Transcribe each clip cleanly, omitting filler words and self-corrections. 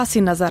پس نظر.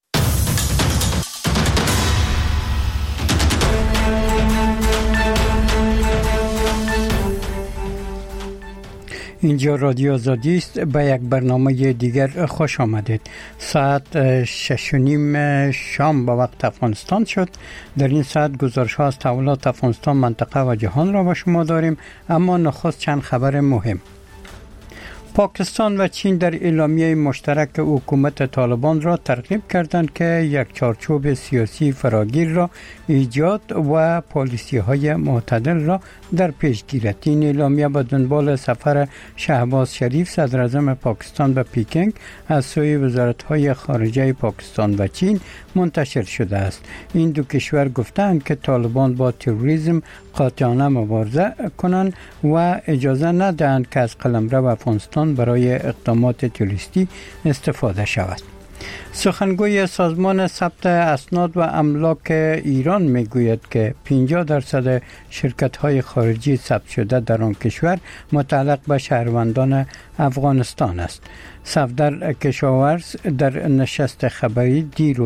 اینجا رادیو آزادی است. به یک برنامه دیگر خوش آمدید. ساعت 6:30 شام به وقت افغانستان شد. در این ساعت گزارش ها از تحولات افغانستان، منطقه و جهان را به شما داریم، اما نخست چند خبر مهم. پاکستان و چین در اعلامیه مشترک حکومت طالبان را ترغیب کردند که یک چارچوب سیاسی فراگیر را ایجاد و پالیسی‌های معتدل را در پیش گیرد. این اعلامیه به دنبال سفر شهباز شریف صدر اعظم پاکستان به پکینگ از سوی وزارت‌های خارجه پاکستان و چین منتشر شده است. این دو کشور گفتند که طالبان با تروریسم قاطعانه مبارزه کنند و اجازه ندهند که از قلمرو افغانستان برای اقدامات تروریستی استفاده شود. سخنگوی سازمان ثبت اسناد و املاک ایران میگوید که 50% شرکت‌های خارجی ثبت شده در آن کشور متعلق به شهروندان افغانستان است. صفدر کشاورز در نشست خبری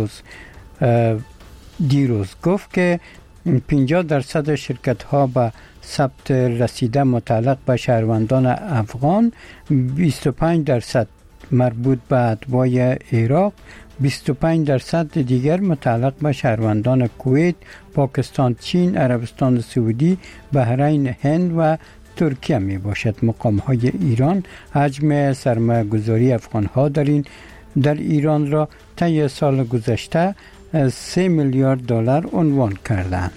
دیروز گفت که 50% شرکت‌ها به ثبت رسیده متعلق به شهروندان افغان، 25% مربوط به اتباع عراق، 25% دیگر متعلق به شهروندان کویت، پاکستان، چین، عربستان سعودی، بحرین، هند و ترکیه می باشد. مقام‌های ایران حجم سرمایه‌گذاری افغان‌ها در ایران را طی سال گذشته 3 میلیارد دلار عنوان کردند.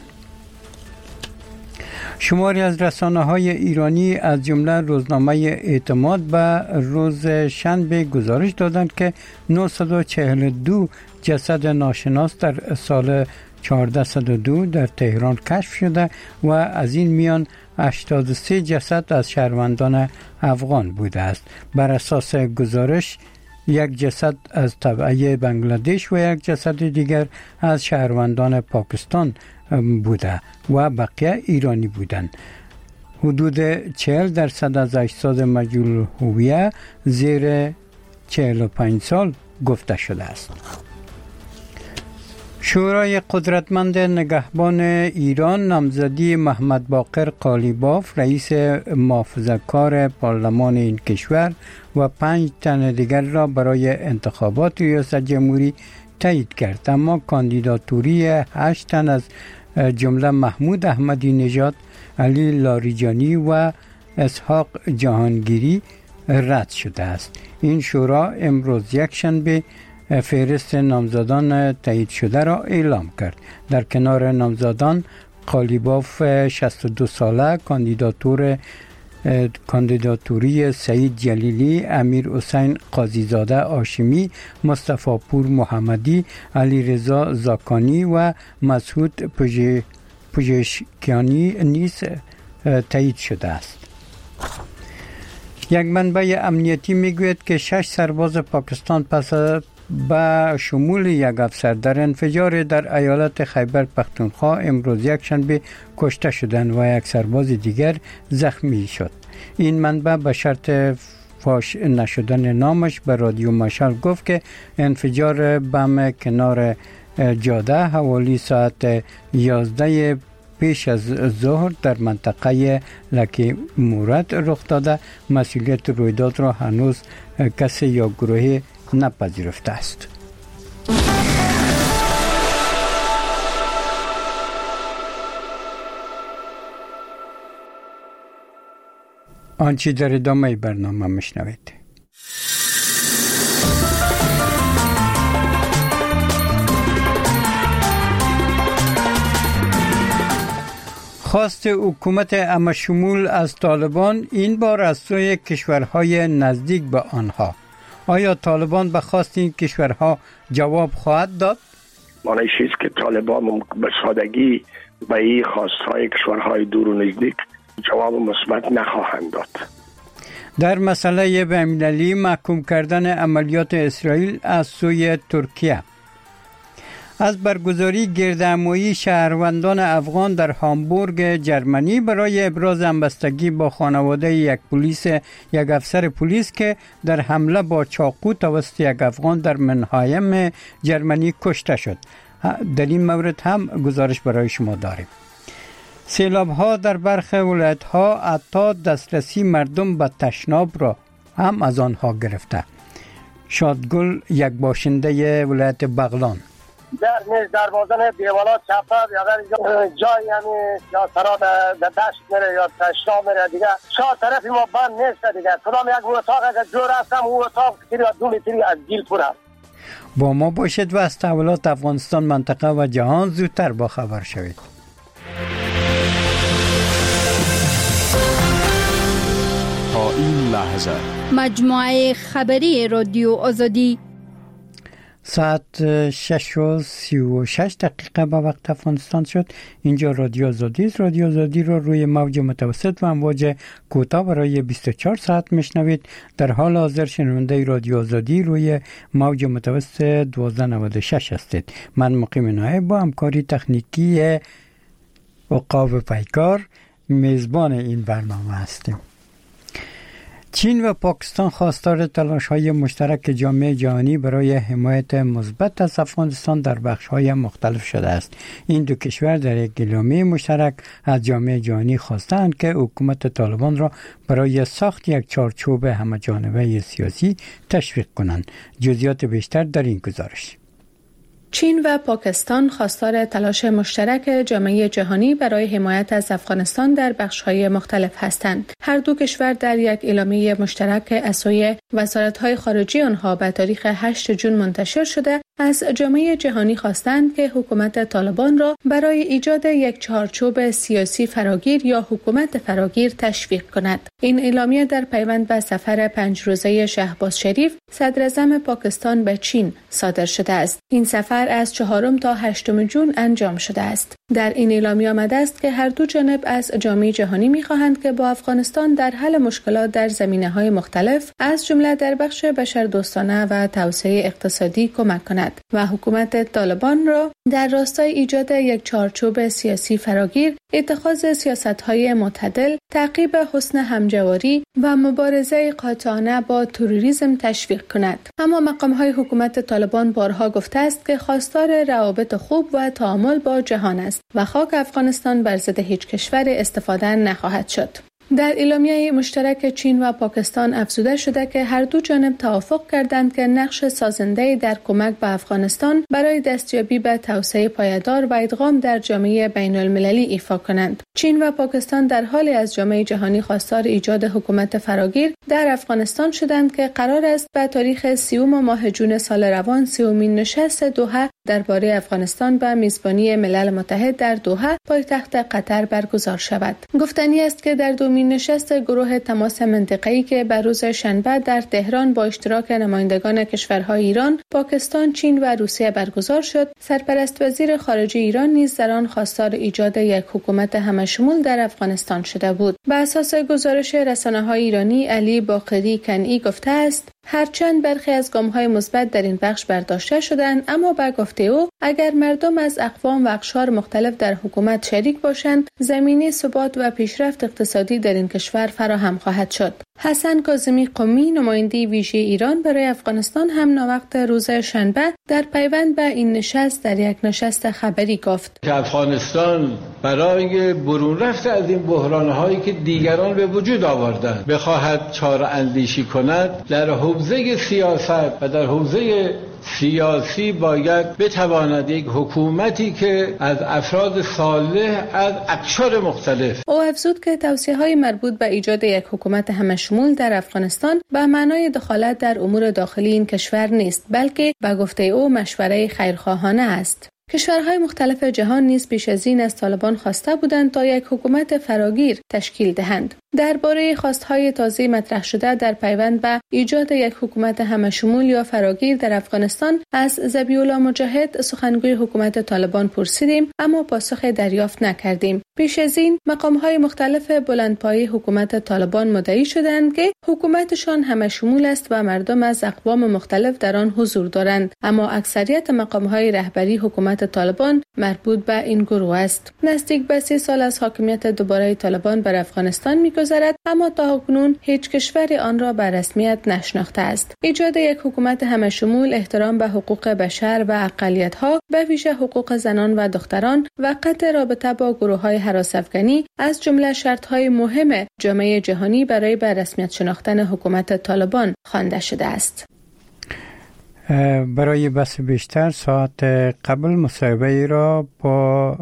شماری از رسانه‌های ایرانی از جمله روزنامه اعتماد به روز شنبه گزارش دادند که 942 جسد ناشناس در سال 1402 در تهران کشف شده و از این میان 83 جسد از شهروندان افغان بوده است. بر اساس گزارش یک جسد از تبعه بنگلادش و یک جسد دیگر از شهروندان پاکستان بوده و بقیه ایرانی بودند. حدود 40% از اجساد مجهول هویه زیر 45 سال گفته شده است. شورای قدرتمند نگهبان ایران نامزدی محمد باقر قالیباف رئیس محافظه‌کار پارلمان این کشور و 5 تن دیگر را برای انتخابات ریاست جمهوری تایید کرد، اما کاندیداتوری 8 تن از جمله محمود احمدی نژاد، علی لاریجانی و اسحاق جهانگیری رد شده است. این شورا امروز یکشنبه فهرست نامزدان تایید شده را اعلام کرد. در کنار نامزدان قالیباف 62 ساله کاندیداتوری سعید جلیلی، امیر حسین قاضیزاده هاشمی، مصطفی پور محمدی، علی رضا زاکانی و مسعود پژشکیانی نیز تایید شده است. یک منبع امنیتی میگوید که 6 سرباز پاکستان پس به شمول یک افسر در انفجار در ایالت خیبر پختونخوا امروز یکشنبه کشته شدند و یک سرباز دیگر زخمی شد. این منبع به شرط فاش نشدن نامش به رادیو مشال گفت که انفجار بم کنار جاده حوالی ساعت 11 پیش از ظهر در منطقه لکی مورد رخ داده. مسئولیت رویداد را هنوز کسی یا گروهی نپذیرفته است. آنچه در ادامه برنامه میشنوید. خواست حکومت همشمول از طالبان این بار از سوی کشورهای نزدیک به آنها. آیا طالبان به خواست این کشورها جواب خواهد داد؟ معنی چیست که طالبان به سادگی به این خواستهای کشورهای دور و نزدیک جواب مثبت نخواهند داد. در مسئله بین‌المللی محکوم کردن عملیات اسرائیل از سوی ترکیه، از برگزاری گردهمایی شهروندان افغان در هامبورگ جرمنی برای ابراز همبستگی با خانواده یک افسر پلیس که در حمله با چاقو توسط یک افغان در منهایم جرمنی کشته شد. در این مورد هم گزارش برای شما داریم. سیلاب ها در برخی ولایت ها حتی دسترسی مردم به تشناب را هم از آنها گرفته. شادگل یک باشنده ولایت بغلان در بازن دیوالات چپه یا جای یا سرا در دشت میره یا تشناب میره دیگه چهار طرفی ما بند نیست دیگه. کدام یک اتاق اگر جور هستم او اتاق تیری و 2 لیتری از گیل پر هست. با ما باشید و از تحولات افغانستان، منطقه و جهان زودتر با خبر شوید. تا این لحظه مجموعه خبری رادیو آزادی ساعت 6:36 به وقت افغانستان شد. اینجا رادیو آزادی است. رادیو آزادی رو روی موج متوسط و امواج کوتاه برای 24 ساعت میشنوید. در حال حاضر شنونده رادیو آزادی روی موج متوسط 1296 هستید. من مقیم نایب با همکاری تکنیکی عقاب پیکار میزبان این برنامه هستیم. چین و پاکستان خواستار تلاش‌های مشترک جامعه جهانی برای حمایت مثبت از افغانستان در بخش‌های مختلف شده است. این دو کشور در یک اعلامیه مشترک از جامعه جهانی خواستند که حکومت طالبان را برای ساخت یک چارچوب همه‌جانبه سیاسی تشویق کنند. جزئیات بیشتر در این گزارش. چین و پاکستان خواستار تلاش مشترک جامعه جهانی برای حمایت از افغانستان در بخش‌های مختلف هستند. هر دو کشور در یک اعلامیه مشترک از سوی وزارت‌های خارجه آنها به تاریخ 8 جون منتشر شده از جامعه جهانی خواستند که حکومت طالبان را برای ایجاد یک چارچوب سیاسی فراگیر یا حکومت فراگیر تشویق کند. این اعلامیه در پیوند به سفر 5 روزه شهباز شریف صدر اعظم پاکستان به چین صادر شده است. این سفر از 4 تا 8 جون انجام شده است. در این اعلامیه آمده است که هر دو جانب از جامعه جهانی می‌خواهند که با افغانستان در حل مشکلات در زمینه‌های مختلف از جمله در بخش بشردوستانه و توسعه اقتصادی کمک کند و حکومت طالبان را در راستای ایجاد یک چارچوب سیاسی فراگیر، اتخاذ سیاست‌های معتدل، تعقیب حسن همجواری و مبارزه قاطعانه با تروریسم تشویق کند. اما مقام‌های حکومت طالبان بارها گفته است که خواستار روابط خوب و تعامل با جهان است و خاک افغانستان بر ضد هیچ کشور استفاده نخواهد شد. در اعلامیه مشترک چین و پاکستان افزوده شده که هر دو جانب توافق کردند که نقش سازنده در کمک به افغانستان برای دستیابی به توسعه پایدار و ادغام در جامعه بین المللی ایفا کنند. چین و پاکستان در حالی از جامعه جهانی خواستار ایجاد حکومت فراگیر در افغانستان شدند که قرار است به تاریخ 30 ماه جون سال روان 30مین نشست دوحه درباره افغانستان به میزبانی ملل متحد در دوحه پایتخت قطر برگزار شود. گفتنی است که در دومین نشست گروه تماس منطقه‌ای که بر روز شنبه در تهران با اشتراک نمایندگان کشورهای ایران، پاکستان، چین و روسیه برگزار شد، سرپرست وزیر خارجه ایران نیز در آن خواستار ایجاد یک حکومت همشمول در افغانستان شده بود. بر اساس گزارش رسانه‌های ایرانی، علی باقری کنعی گفته است هرچند برخی از گام‌های مثبت در این بخش برداشته شدند، اما به گفته او اگر مردم از اقوام و اقشار مختلف در حکومت شریک باشند، زمینه ثبات و پیشرفت اقتصادی در این کشور فراهم خواهد شد. حسن کاظمی قمی، نماینده ویژه ایران برای افغانستان، هم ناوقت روز شنبه در پیوند به این نشست در یک نشست خبری گفت که افغانستان برای برون رفت از این بحران‌هایی که دیگران به وجود آوردند بخواهد چاره اندیشی کند، در حوزه سیاست و در حوزه سیاسی باید بتواند یک حکومتی که از افراد صالح از اقشار مختلف. او افزود که توصیه‌های مربوط به ایجاد یک حکومت همشمول در افغانستان به معنای دخالت در امور داخلی این کشور نیست، بلکه به گفته او مشوره خیرخواهانه است. کشورهای مختلف جهان نیز پیش از این از طالبان خواسته بودند تا یک حکومت فراگیر تشکیل دهند. درباره خواستهای تازه مطرح شده در پیوند به ایجاد یک حکومت همه‌شمول یا فراگیر در افغانستان از ذبیح‌الله مجاهد سخنگوی حکومت طالبان پرسیدیم، اما پاسخ دریافت نکردیم. پیش از این مقام‌های مختلف بلندپایه حکومت طالبان مدعی شدند که حکومتشان همه‌شمول است و مردم از اقوام مختلف در آن حضور دارند، اما اکثریت مقام‌های رهبری حکومت طالبان مربوط به این گروه است. نزدیک به 3 سال از حاکمیت دوباره طالبان بر افغانستان می‌گذرد، اما تاکنون هیچ کشور آن را به رسمیت نشناخته است. ایجاد یک حکومت همه‌شمول، احترام به حقوق بشر و اقلیت‌ها، به ویژه حقوق زنان و دختران و قطع رابطه با گروه‌های هراس افغانی از جمله شرط‌های مهم جامعه جهانی برای به رسمیت شناختن حکومت طالبان خوانده شده است. برای بحث بیشتر ساعت قبل مصاحبه را با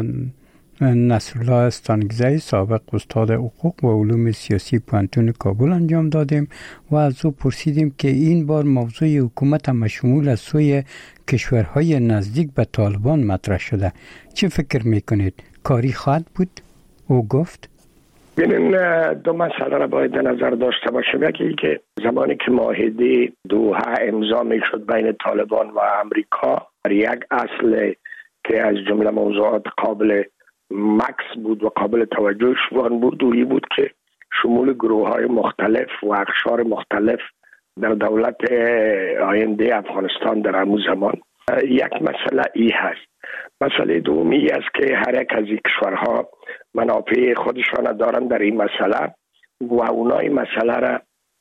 نصرالله استانگزی، سابق استاد حقوق و علوم سیاسی پوهنتون کابل انجام دادیم و از او پرسیدیم که این بار موضوع حکومت همه‌شمول از سوی کشورهای نزدیک به طالبان مطرح شده. چه فکر میکنید؟ کاری خواهد بود؟ او گفت ببینین، دو مسئله را باید در نظر داشته باشیم. یکی که زمانی که معاهده دوحه امضا میشد بین طالبان و امریکا، یک اصل که از جمله موضوعات قابل مکس بود و قابل توجه شوان بود دویی بود که شمول گروه‌های مختلف و اقشار مختلف در دولت آینده افغانستان در همون زمان. یک مسئله ای هست. مسئله دومی است که هر یک از این کشورها منافع خودشان دارن در این مسئله و اونا این مسئله را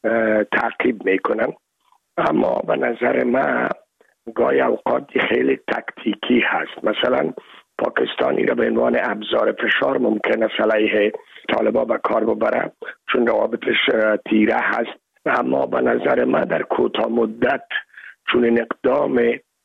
تعقیب میکنن، اما به نظر من گاهی اوقات خیلی تکتیکی هست. مثلا پاکستانی را به عنوان ابزار فشار ممکن است علیه طالبان به کار ببره چون روابطش تیره هست، اما به نظر من در کوتاه مدت چون این اقدام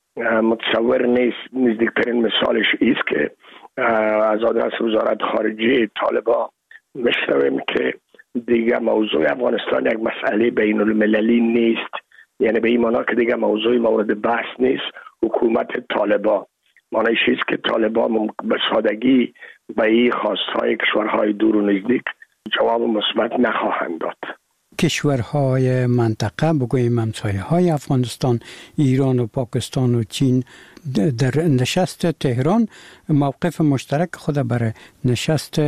متصور نیست. نزدیکترین مثالش ایست که از آدرس وزارت خارجه طالبان میشنویم که دیگه موضوع افغانستان یک مسئله بین المللی نیست، یعنی به این معنا که دیگه موضوع مورد بحث نیست. حکومت طالبان معنیش است که طالبان به سادگی به این خواستهای کشورهای دور و نزدیک جواب مثبت نخواهند داد. کشورهای منطقه، بگوییم همسایه‌های افغانستان، ایران و پاکستان و چین، در نشست تهران موقف مشترک خود برای نشست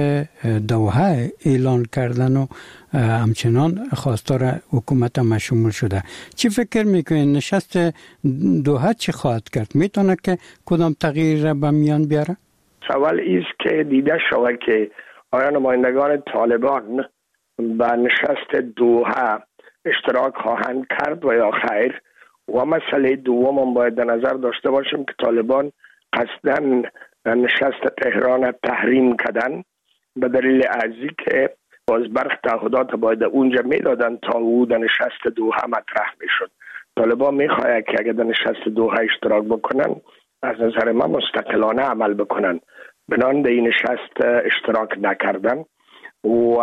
دوحه اعلان کردن و همچنان خواستار حکومت همه‌شمول شده. چی فکر میکنید نشست دوحه چی خواهد کرد؟ میتونه که کدام تغییر را به میان بیاره؟ سوال ایست که دیده شود که آیا نمایندگان طالبان به نشست دوحه اشتراک خواهند کرد و یا خیر. و مسئله دوم هم باید در نظر داشته باشیم که طالبان قصداً نشست تهران تحریم کردن به دلیل ازی که باز برخ تعهدات باید اونجا میدادن تا او در نشست دوحه مطرح میشد. طالبان میخواهد که اگر در نشست دوحه اشتراک بکنن از نظر من مستقلانه عمل بکنن، بنان در این نشست اشتراک نکردن و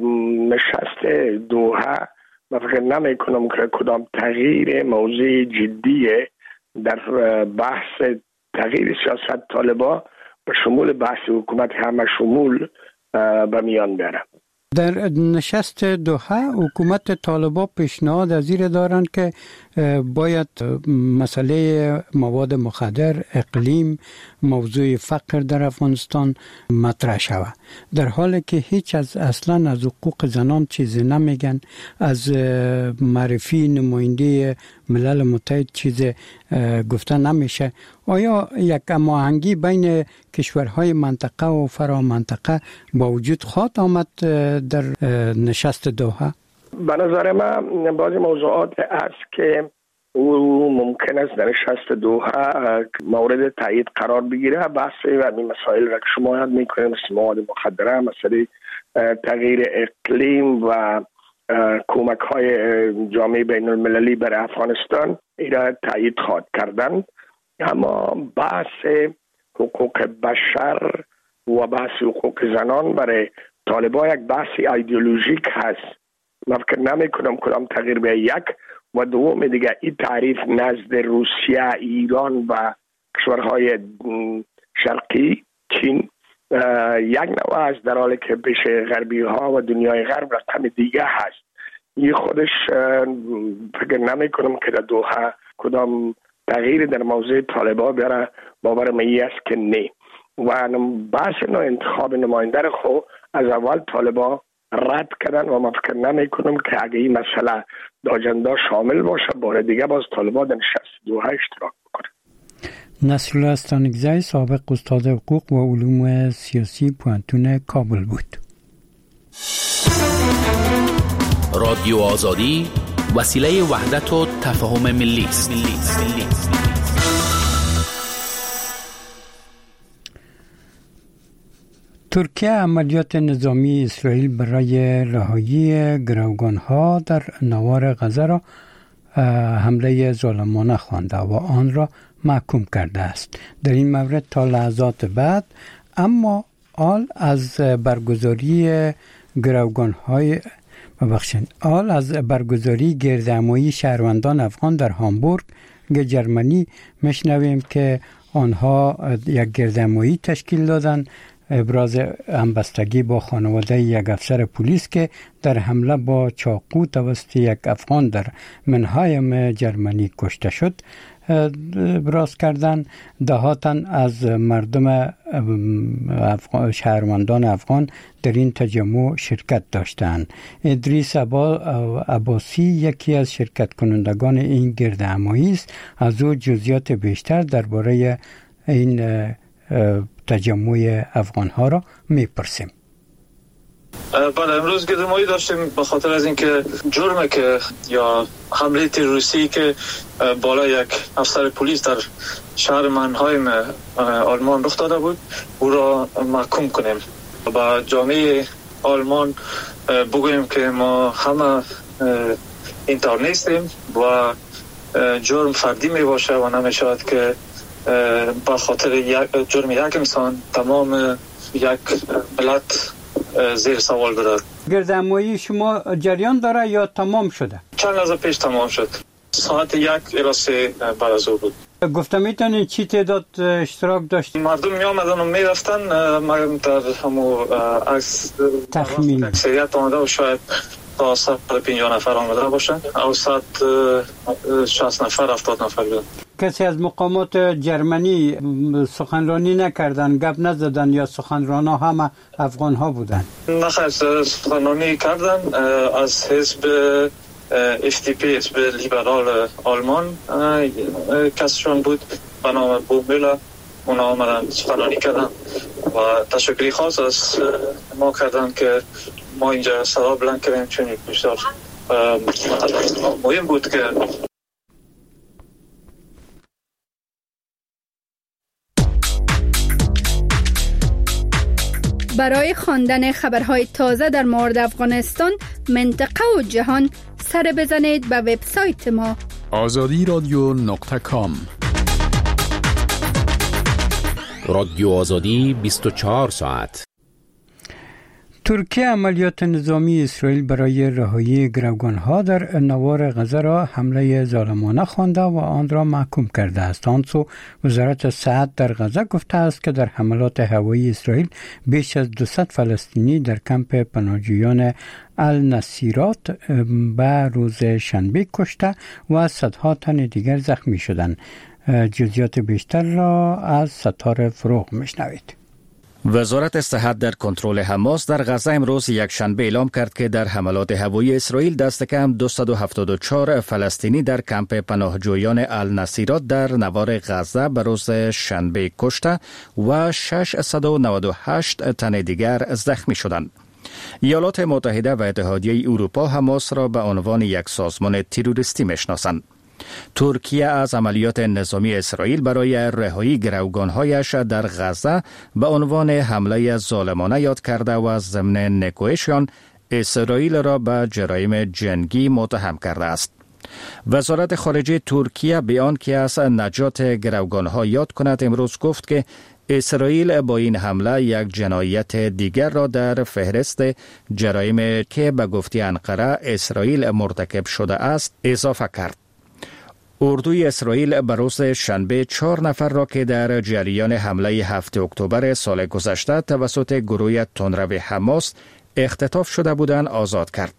نشست دوحه من فکر نمی کنم که کدام تغییر موضوع جدیه در بحث تغییر سیاست طالبان به شمول بحث حکومت همه‌شمول به میان بیاره. در نشست دوحه حکومت طالبان پیشنهاد از این دارند که باید مسئله مواد مخدر، اقلیم، موضوع فقر در افغانستان مطرح شود، در حالی که هیچ اصلا از حقوق زنان چیزی نمیگن، از معرفی نماینده ملل متحد چیزی گفته نمیشه. آیا یک هماهنگی بین کشورهای منطقه و فرامنطقه با وجود خواهد آمد در نشست دوحه؟ به نظر من بعضی موضوعات است که او ممکن است در نشست دوحه مورد تایید قرار بگیره. بحث و این مسائل را که شما یاد میکنید مثل مواد مخدره، مسئله تغییر اقلیم و کمک های جامعه بین المللی برای افغانستان این را تایید خواهد کردن، اما بحث حقوق بشر و بحث حقوق زنان برای طالبان یک بحث ایدئولوژیک هست. من فکر نمی کنم کدام تغییر به یک و دوم دیگه این تعریف نزد روسیه، ایران و کشورهای شرقی، چین یک نوع است، در حالی که پیش غربی ها و دنیای غرب رقم دیگه هست. این خودش فکر نمی کنم که در دوحه کدام تغییر در موضوع طالبان بیاره. باور من است که نه. و بحث انتخاب نماینده رو خود از اول طالبان رد کردن و من فکر نمی کنم که اگه این مسئله در اجندا شامل باشه بار دیگه باز طالبان در نشست دوحه اشتراک بکنه. نصرالله استانکزی سابق استاد حقوق و علوم سیاسی پوانتون کابل بود. رادیو آزادی وسیله وحدت و تفاهم ملی است. ترکیه عملیات نظامی اسرائیل برای رهایی گروگانها در نوار غزه را حمله ظالمانه خوانده و آن را محکوم کرده است. در این مورد تا لحظات بعد اما آل از برگزاری گردهمایی شهروندان افغان در هامبورگ جرمنی میشنویم که آنها یک گردهمایی تشکیل دادند، ابراز همبستگی با خانواده یک افسر پلیس که در حمله با چاقو توسط یک افغان در منهایم جرمنی کشته شد ابراز کردند. دهاتن از مردم شهروندان افغان در این تجمع شرکت داشتند. ادریس عباسی یکی از شرکت کنندگان این گردهمایی است. از او جزئیات بیشتر درباره این تجمع افغان ها را میپرسیم. بله، امروز گردهمایی داشتیم به خاطر از اینکه جرمی که یا حمله تروریستی که بالا یک افسر پلیس در شهر منهایم آلمان رخ داده بود او را محکوم کنیم. با جامعه آلمان بگوییم که ما همه اینطور نیستیم و جرم فردی می باشه و نمیشود که با خاطر جرم یک انسان تمام یک ملت زیر سوال برد. گردهمایی شما جریان داره یا تمام شده؟ چند لحظه پیش تمام شد. ساعت 1 الی 3 بعد از ظهر بود. گفتم میتونین چی تعداد اشتراک داشت؟ مردم می آمدن و می رفتن. من در همو تخمین اکثریت آمده و شاید تا 150 نفر آمده باشن او 160 نفر 70 نفر بودن. کسی از مقامات جرمنی سخنرانی نکردن، گپ نزدن یا سخنران ها همه افغان ها بودن؟ نه خیر، سخنرانی کردن از حزب FDP، حزب لیبرال آلمان کسشون بود به نام بومبیلا. اونا آمدن سخنرانی کردن و تشکری خاص از ما کردن که ما اینجا صدا بلند کردیم، چون بسیار مهم بود که برای خواندن خبرهای تازه در مورد افغانستان، منطقه و جهان سر بزنید به وبسایت ما azadiradyo.com. رادیو آزادی 24 ساعت. ترکیه عملیات نظامی اسرائیل برای رهایی گروگانها در نوار غزه را حمله ظالمانه خوانده و آن را محکوم کرده است. آن سو وزارت صحت در غزه گفته است که در حملات هوایی اسرائیل بیش از 200 فلسطینی در کمپ پناهجویان النصیرات به روز شنبه کشته و صدها تن دیگر زخمی شدند. جزئیات بیشتر را از ستاره فروغ میشنوید. وزارت صحت در کنترل حماس در غزه امروز یک شنبه اعلام کرد که در حملات هوایی اسرائیل دست کم 274 فلسطینی در کمپ پناهجویان النصیرات در نوار غزه به روز شنبه کشته و 698 تن دیگر زخمی شدند. ایالات متحده و اتحادیه اروپا حماس را به عنوان یک سازمان تروریستی میشناسند. ترکیه از عملیات نظامی اسرائیل برای رهایی گروگانهایش در غزه به عنوان حمله ظالمانه یاد کرده و ضمن نکوهشان اسرائیل را به جرایم جنگی متهم کرده است. وزارت خارجه ترکیه بیان که از نجات گروگانها یاد کند امروز گفت که اسرائیل با این حمله یک جنایت دیگر را در فهرست جرایم که به گفته انقره اسرائیل مرتکب شده است اضافه کرد. اردوی اسرائیل به روز شنبه 4 نفر را که در جریان حمله 7 اکتبر سال گذشته توسط گروه تندرو حماس اختطاف شده بودند آزاد کرد.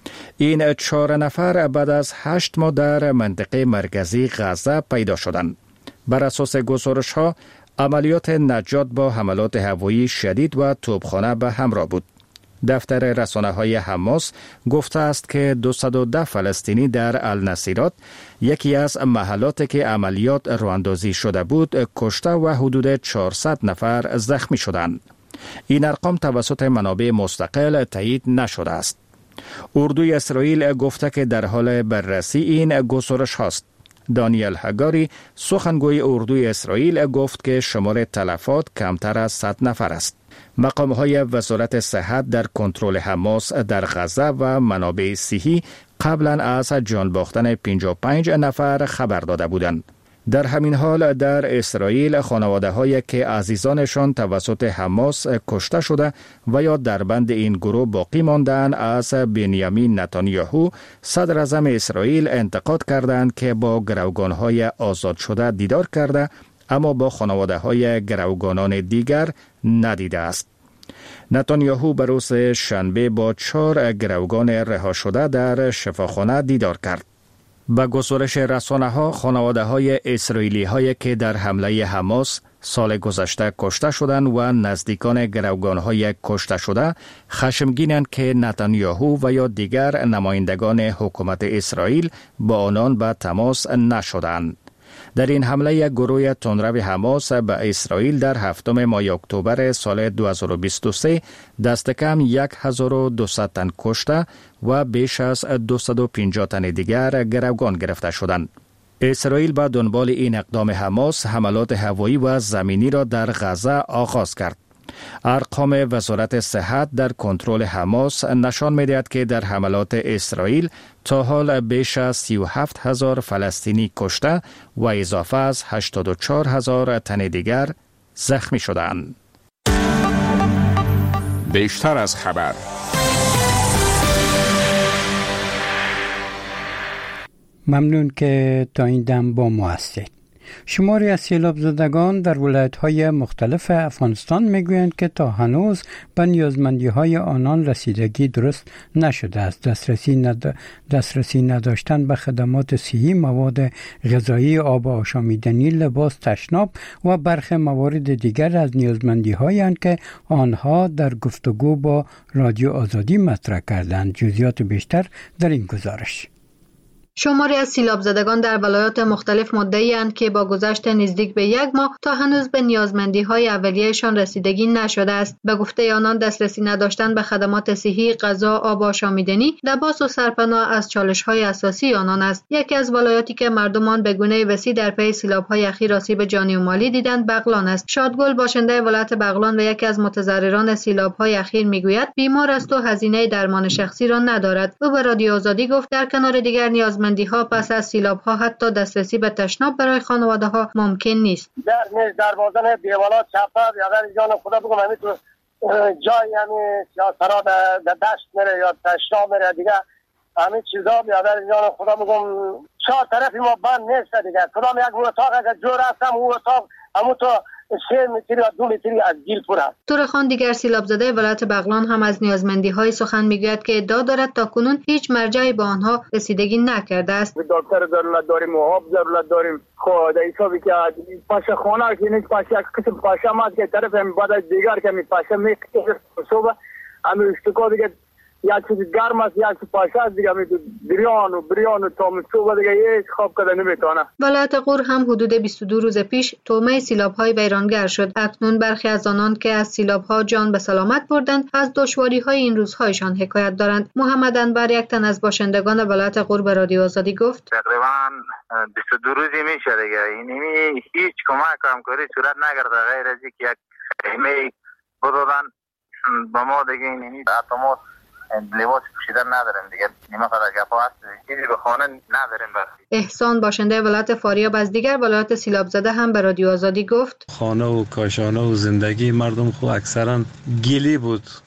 این 4 نفر بعد از 8 ماه در منطقه مرکزی غزه پیدا شدند. بر اساس گزارش‌ها عملیات نجات با حملات هوایی شدید و توپخانه به همراه بود. دفتر رسانه‌های حماس گفته است که 210 فلسطینی در النصیرات، یکی از محلات که عملیات راه‌اندازی شده بود، کشته و حدود 400 نفر زخمی شدند. این ارقام توسط منابع مستقل تایید نشده است. اردوی اسرائیل گفته که در حال بررسی این گزارش هاست. دانیل هگاری سخنگوی اردوی اسرائیل گفت که شمار تلفات کمتر از 100 نفر است. مقام‌های وزارت صحت در کنترل حماس در غزه و منابع صحی قبلا از جان باختن 55 نفر خبر داده بودند. در همین حال در اسرائیل خانواده‌هایی که عزیزانشان توسط حماس کشته شده و یا در بند این گروه باقی ماندند از بنیامین نتانیاهو صدر اعظم اسرائیل انتقاد کردند که با گروگان‌های آزاد شده دیدار کرده اما با خانواده‌های گروگانان دیگر ندیده است. نتانیاهو به روز شنبه با 4 گروگان رها شده در شفاخانه دیدار کرد. به گزارش رسانه‌ها خانواده‌های اسرائیلی‌هایی که در حمله حماس سال گذشته کشته شدند و نزدیکان گروگان‌های کشته شده خشمگینند که نتانیاهو و یا دیگر نمایندگان حکومت اسرائیل با آنان به تماس نشدند. در این حمله گروه تندرو حماس به اسرائیل در 7 ماه اکتبر سال 2023 دست کم 1200 تن کشته و بیش از 250 تن دیگر گروگان گرفته شدند. اسرائیل به دنبال این اقدام حماس حملات هوایی و زمینی را در غزه آغاز کرد. ارقام وزارت صحت در کنترل حماس نشان می‌دهد که در حملات اسرائیل تا حال بیش از 37,000 فلسطینی کشته و اضافه از 84,000 تن دیگر زخمی شدند. بیشتر از خبر. ممنون که تا این دم با ما هستید. شماری از سیلاب زدگان در ولایت‌های مختلف افغانستان میگویند که تا هنوز به نیازمندی‌های آنان رسیدگی درست نشده است. دسترسی نداشتن به خدمات صحی، مواد غذایی، آب آشامیدنی، لباس، تشناب و برخی موارد دیگر از نیازمندی‌هایند که آنها در گفتگو با رادیو آزادی مطرح کردند. جزئیات بیشتر در این گزارش. شماری از سیلاب زدگان در ولایات مختلف مدعی‌اند که با گذشت نزدیک به 1 ماه تا هنوز به نیازمندی‌های اولیه‌شان رسیدگی نشده است. به گفته آنان دسترسی نداشتن به خدمات صحی، غذا، آب آشامیدنی، لباس و سرپناه از چالش‌های اساسی آنان است. یکی از ولایاتی که مردمان به گونه وسیع در پی سیلاب‌های اخیر آسیب جانی و مالی دیدند بغلان است. شادگل باشنده ولایت بغلان و یکی از متضرران سیلاب‌های اخیر میگوید بیمار است و هزینه درمان شخصی را ندارد. او به رادیو آزادی گفت در کنار دیگر نیازمندی‌ها پس از سیلاب‌ها حتی دسترسی به تشناب برای خانواده‌ها ممکن نیست. در بازن دیوالات چپا یا جان خدا بگم همین تو جای همین سیاسرا به دشت میره یا تشناب میره دیگه همین چیزا بیادر جان خدا بگم 4 طرفی ما بند نیست دیگه. کدام یک اتاق اگر جور هستم اون اتاق همون تو 3 متری یا 2 متری از گیل پر است. تورخان دیگر سیلاب زده ولایت بغلان هم از نیازمندی‌های سخن میگوید که ادعا دارد تاکنون هیچ مرجعی به آنها رسیدگی نکرده است. دکتر ضرورت داریم، آب ضرورت داریم. خود حسابی که پاشه خانه که نیست، پاشه قسم پاشه ما که طرف هم بعد از دیگر که می پاشه میکشه صبح همین استکا دیگه یا چیز گرم است یا چیز پاشه است دیگه می بریان و تا صبح دیگه هیچ خواب کده نمیتونه. ولایت غور هم حدود 22 روز پیش طعمه سیلاب‌های ویرانگر شد. اکنون برخی از آنان که از سیلاب‌ها جان به سلامت بردند از دشواری‌های این روزهایشان حکایت دارند. محمد انور یک تن از باشندگان ولایت غور به رادیو آزادی گفت تقریبا 22 روزی میشه دیگه این هیچ کمک همکاری صورت نگرفته غیر از اینکه یک خیمه بدادن به ما دیگه این حتی ما لباس پوشیدن نداریم دیگه نیمه قدر گپا هست چیزی به خانه نداریم. احسان باشنده ولایت فاریاب از دیگر ولایت سیلاب زده هم به رادیو آزادی گفت خانه و کاشانه و زندگی مردم خو اکثرا گلی بود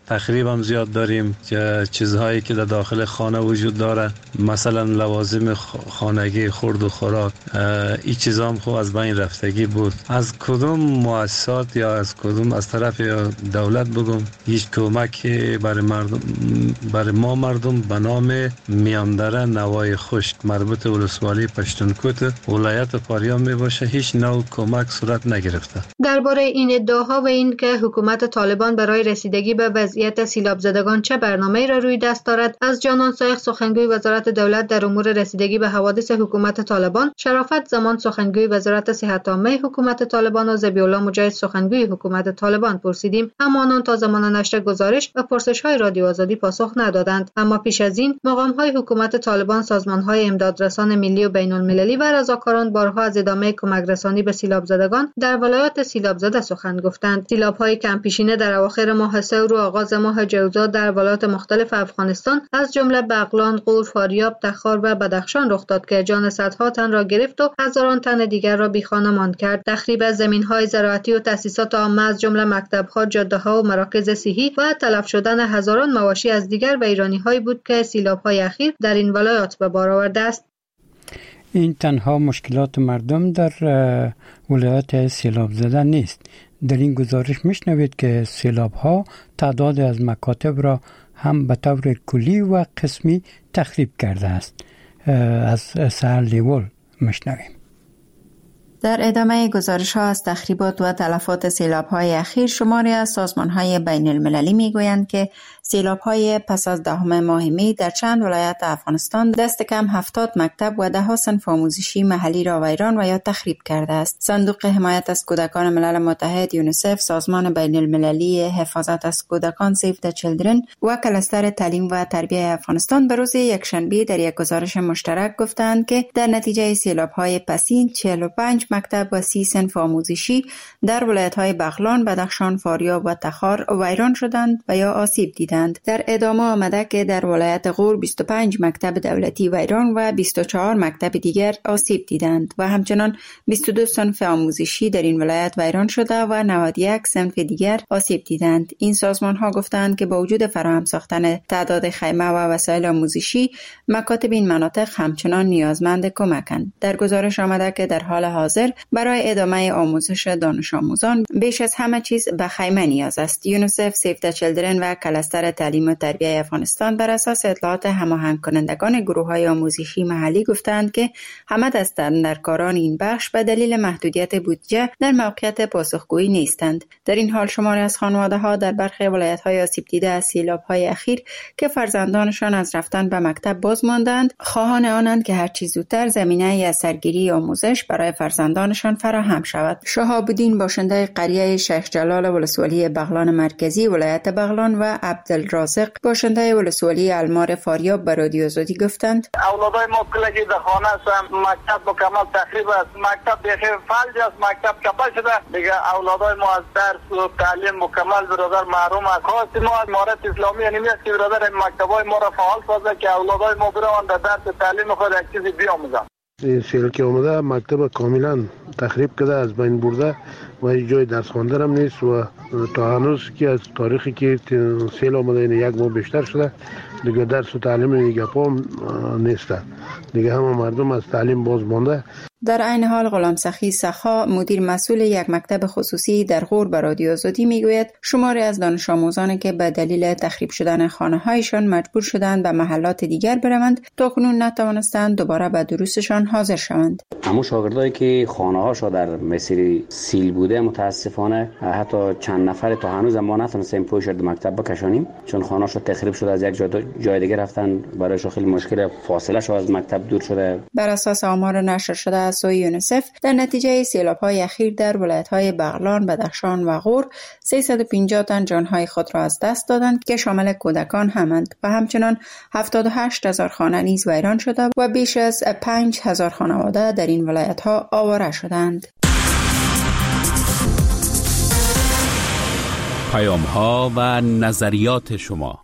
تخریب هم زیاد داریم که چیزهایی که در داخل خانه وجود داره، مثلا لوازم خانگی، خورد و خوراک، این چیزا هم خوب از بین رفتگی بود. از کدوم مؤسسات یا از کدوم از طرف دولت بگم هیچ کمکی برای ما مردم به نام میاندره نوای خشک مربوط به ولسوالی پشتونکوت ولایت فاریاب می باشه هیچ نوع کمک صورت نگرفته. درباره این ادعاها و این که حکومت طالبان برای رسیدگی به وضعیت سیلاب زدگان چه برنامه‌ای را روی دست دارد، از جانان سایخ سخنگوی وزارت دولت در امور رسیدگی به حوادث حکومت طالبان، شرافت زمان سخنگوی وزارت صحت عامه حکومت طالبان و ذبیح الله مجاهد سخنگوی حکومت طالبان پرسیدیم، اما آنان تا زمان نشر گزارش و پرسش‌های رادیو آزادی پاسخ ندادند. اما پیش از این مقام‌های حکومت طالبان، سازمان‌های امدادرسان ملی و بین‌المللی و رضاکاران بارها از ادامه کمک‌رسانی به سیلاب زدگان در ولایات سیلاب زده سخن گفتند. سیلاب‌های کم‌پیشینه در اواخر ماه سور و آغاز ماه جوزا در ولایات مختلف افغانستان از جمله بغلان، غور، فاریاب، تخار و بدخشان رخ داد که جان صدها تن را گرفت و هزاران تن دیگر را بی‌خانه ماند کرد. تخریب زمین‌های زراعتی و تأسیسات عامه از جمله مکتب‌ها، جاده‌ها و مراکز صحی و تلف شدن هزاران مواشی از دیگر ایرانی‌هایی بود که سیلاب‌های اخیر در این ولایات به بار آورده است. این تنها مشکلات مردم در ولایت سیلاب زده نیست. در این گزارش میشنوید که سیلاب‌ها تعداد از مکاتب را هم به طور کلی و قسمی تخریب کرده است. از سهر لیول میشنویم. در ادامه گزارش‌ها از تخریبات و تلفات سیلاب‌های اخیر، شماری از سازمان‌های بین‌المللی می‌گویند که سیلاب‌های پس از 10 ماه می در چند ولایت افغانستان دست کم 70 مکتب و 10 صنف آموزشی محلی را ویران و یا تخریب کرده است. صندوق حمایت از کودکان ملل متحد، یونیسف، سازمان بین‌المللی حفاظت از کودکان سیو د چیلدرن و کلستر تعلیم و تربیت افغانستان به روز یکشنبه در یک گزارش مشترک گفتند که در نتیجه سیلاب‌های پسین 45 مکتب و 30 صنف آموزشی در ولایت‌های بغلان، بدخشان، فاریاب و تخار ویران شدند و یا آسیب دیدند. در ادامه آمده که در ولایت غور 25 مکتب دولتی ویران و 24 مکتب دیگر آسیب دیدند و همچنان 22 صنف آموزشی در این ولایت ویران شده و 91 صنف دیگر آسیب دیدند. این سازمان‌ها گفتند که با وجود فراهم ساختن تعداد خیمه و وسایل آموزشی، مکاتب این مناطق همچنان نیازمند کمکند. در گزارش آمده که در حال حاضر برای ادامه آموزش دانش آموزان بیش از همه چیز به خیمه نیاز است. یونیسف، سیو د چیلدرن و کلستر تعلیم و تربیت افغانستان بر اساس اطلاعات هماهنگ کنندگان گروه‌های آموزشی محلی گفتند که همه دستاندرکاران این بخش به دلیل محدودیت بودجه در موقعیت پاسخگویی نیستند. در این حال شماری از خانواده‌ها در برخی ولایت‌های آسیب دیده از سیلاب‌های اخیر که فرزندانشان از رفتن به مکتب باز ماندند، خواهان آنند که هر چیز زودتر زمینه از سرگیری آموزش برای فرزندانشان فراهم شود. شهاب الدین باشنده قریه شیخ جلال ولسوالی بغلان مرکزی ولایت بغلان و عبدالرازق باشنده ولسوالی المار فاریاب به رادیو آزادی گفتند: اولادای ما کلگی در خانه هستن، مکتب مکمل تخریب است، مکتب بخیر فلج است، مکتب کپا شده دیگه. اولادای ما از درس و تعلیم مکمل برادر محروم است. خواست ما از امارت اسلامی نمی است که برادر مکتبای ما را فعال سازه که اولادای ما بران در درس تعلیم خود یک چیزی بیاموزن. سیل که اومده مکتب کاملا تخریب کرده، از بین برده و هیچ جای درس خواندن هم نیست و تا هنوز که از تاریخی که سیل اومده این یک ماه بیشتر شده دیگه درس و تعلیم دیگه پام نیسته دیگه. همه مردم از تعلیم باز مانده. در عین حال غلام سخی سخا مدیر مسئول یک مکتب خصوصی در غور به رادیو آزادی میگوید شماری از دانش آموزانی که به دلیل تخریب شدن خانه‌هایشان مجبور شدند به محلات دیگر بروند تاکنون نتوانستند دوباره به دروسشان حاضر شوند. همون شاگردایی که خانه‌هاشون در مسیر سیل بوده متاسفانه حتی چند نفر تا هنوز ما نتونستیم پوشش در مکتب بکشانیم چون خانه‌هاشون تخریب شده، از یک جای دیگه رفتن، برایشون خیلی مشکل، فاصله شو از مکتب دور شده. بر اساس آمار نشر شده از سوی یونیسف در نتیجه سیلاب‌های اخیر در ولایت‌های بغلان، بدخشان و غور 350 تن جان‌های خود را از دست دادند که شامل کودکان همند و همچنان 78,000 خانه نیز ویران شده و بیش از 5,000 خانواده در این ولایت‌ها آواره شدند. پیام‌ها و نظریات شما.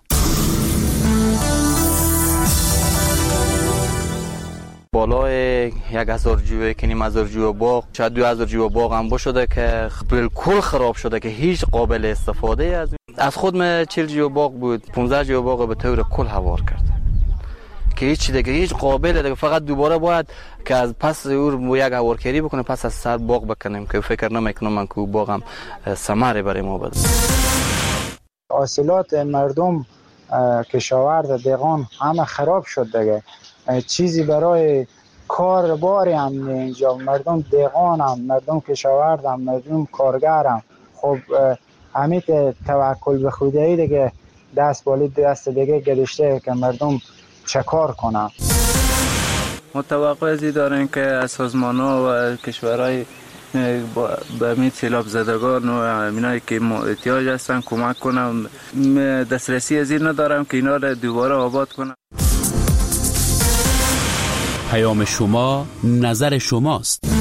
بالای 1,000 جیوه که 9,000 جیوه باغ، شاید 2,000 جیوه باغ هم باشده که بالکل خراب شده که هیچ قابل استفاده از از خود 40 جو باغ بود، 15 جو باغ به طور کل هوار کرد که هیچ قابل دیگه، فقط دوباره باید که از پس او یک هوارکاری بکنه، پس از سر باغ بکنیم که فکر نمیکنم من که باغم ثمره برای ما بده. حاصلات مردم کشاورز دیگان همه خراب شد دیگه، چیزی برای کار باری هم اینجا، مردم دیگان هم، مردم کشاورز هم، مردم کارگر هم. خب همین توکل به خدایی دیگه دست بالی دست دیگه گذاشته که مردم چه کار کنن. متوقع ازی داریم که از سازمان‌ها و کشورهای به می سیلاب زدگان و همینایی که احتیاج هستن کمک کنم. دسترسی از این ندارم که اینا را دوباره آباد کنم. پیام شما، نظر شماست.